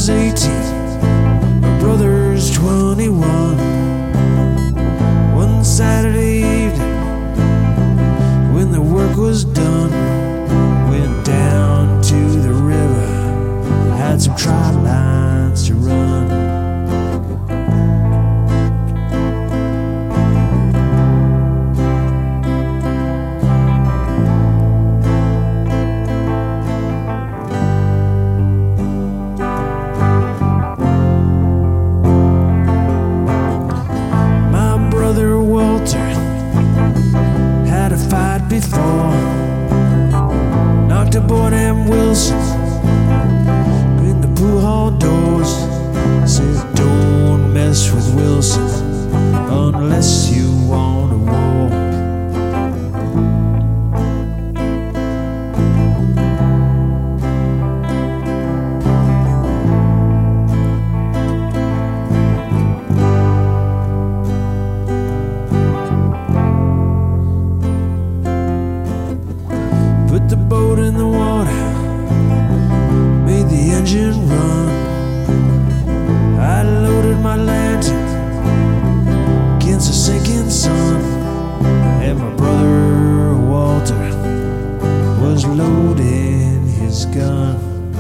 was 18, my brother's 21. One Saturday evening, when the work was done, went down to the river, had some trout lines to run. Before knocked aboard M. Wilson in the pool hall doors, said don't mess with Wilson unless you want a war. Put the boat in the water, made the engine run. I loaded my lantern against the sinking sun, and my brother Walter was loading his gun.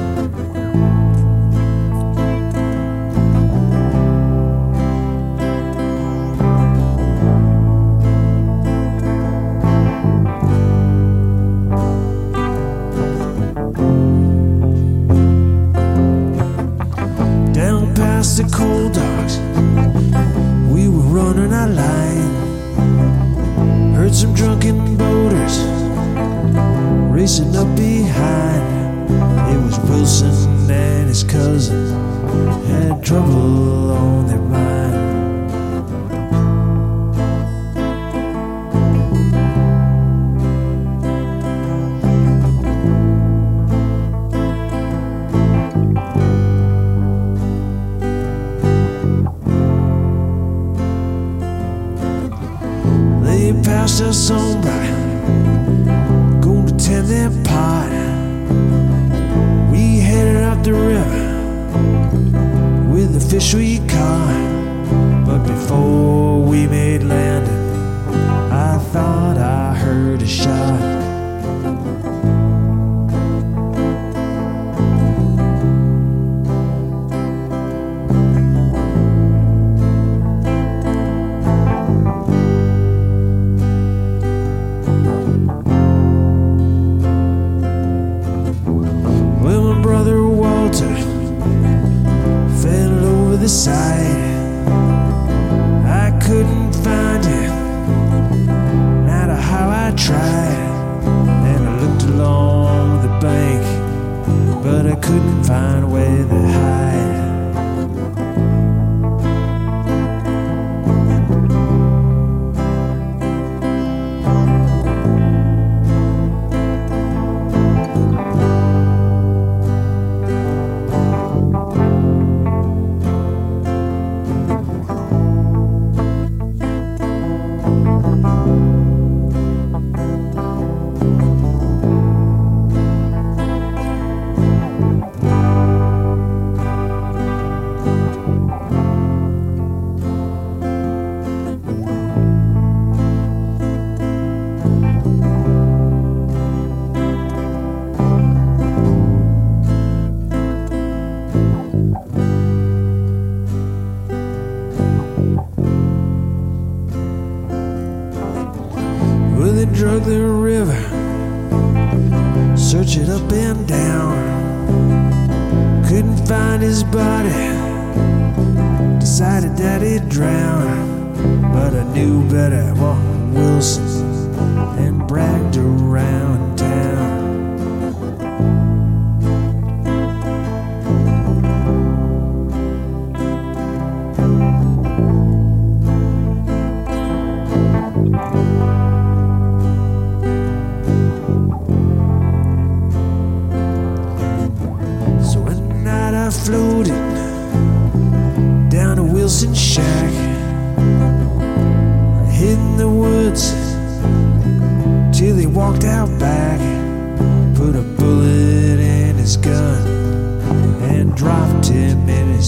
The cold dogs, we were running our line. Heard some drunken boaters racing up behind. It was Wilson and his cousin had trouble on their mind. They passed us on by, going to tend their pot. We headed out the river with the fish we caught. But before we made landing, I thought I heard a shot. Fell over the side. I couldn't find him, no matter how I tried. And I looked along the bank, but I couldn't find where to hide. Well, they drug the river, search it up and down. Couldn't find his body, decided that he'd drown. But I knew better, Walter Wilson, and bragged around town. Floated down to Wilson's shack. I hid in the woods till he walked out back. Put a bullet in his gun and dropped him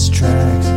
his tracks.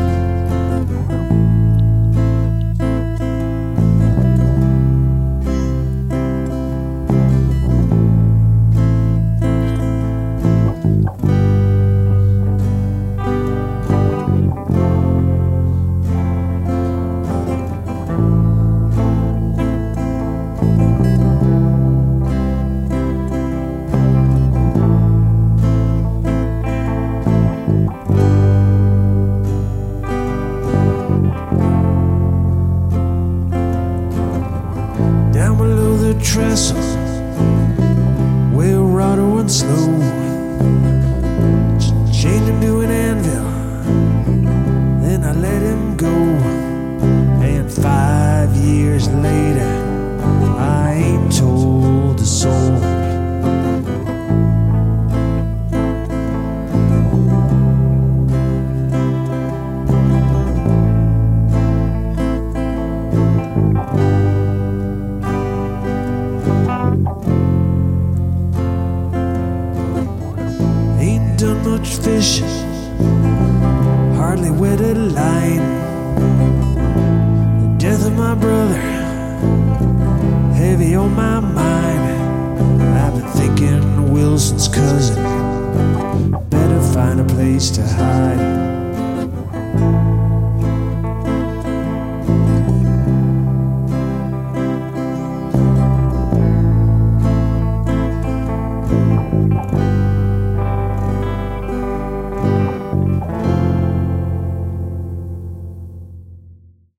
Down below the trestle, where Rado and Slow chained him to an anvil, then I let him go. And 5 years later, I ain't told a soul. Ain't done much fishing, hardly wet a line. The death of my brother, heavy on my mind. I've been thinking Wilson's cousin better find a place to hide.